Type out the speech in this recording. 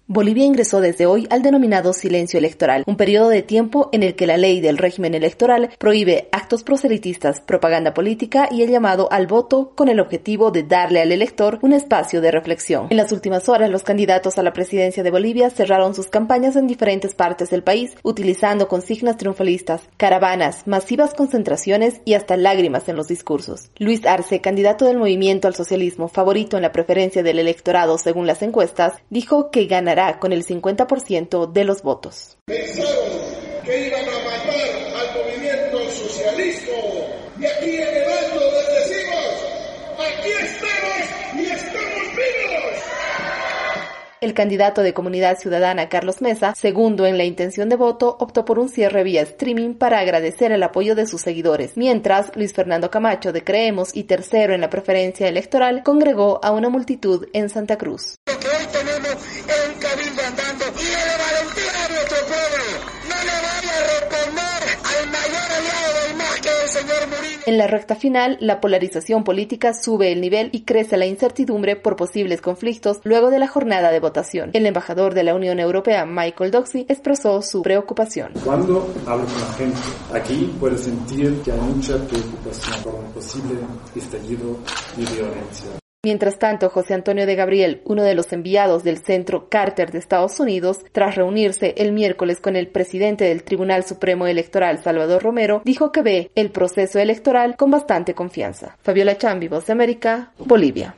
Bolivia ingresó desde hoy al denominado silencio electoral, un periodo de tiempo en el que la ley del régimen electoral prohíbe actos proselitistas, propaganda política y el llamado al voto con el objetivo de darle al elector un espacio de reflexión. En las últimas horas, los candidatos a la presidencia de Bolivia cerraron sus campañas en diferentes partes del país, utilizando consignas triunfalistas, caravanas, masivas concentraciones y hasta lágrimas en los discursos. Luis Arce, candidato del Movimiento al Socialismo, favorito en la preferencia del electorado según las encuestas, dijo que ganará con el 50% de los votos. Pensaron que iban a matar al movimiento socialista y aquí en el alto les decimos, aquí estamos y estamos vivos. El candidato de Comunidad Ciudadana, Carlos Mesa, segundo en la intención de voto, optó por un cierre vía streaming para agradecer el apoyo de sus seguidores, mientras Luis Fernando Camacho de Creemos y tercero en la preferencia electoral congregó a una multitud en Santa Cruz. Lo que hoy tenemos es un cabildo andando y de valentía a nuestro pueblo. No le vaya a responder al mayor aliado del MAS que el señor Murillo. En la recta final, la polarización política sube el nivel y crece la incertidumbre por posibles conflictos luego de la jornada de votación. El embajador de la Unión Europea, Michael Doxy, expresó su preocupación. Cuando hablo con la gente, aquí puedo sentir que hay mucha preocupación por un posible estallido de violencia. Mientras tanto, José Antonio de Gabriel, uno de los enviados del Centro Carter de Estados Unidos, tras reunirse el miércoles con el presidente del Tribunal Supremo Electoral, Salvador Romero, dijo que ve el proceso electoral con bastante confianza. Fabiola Chambi, Voz de América, Bolivia.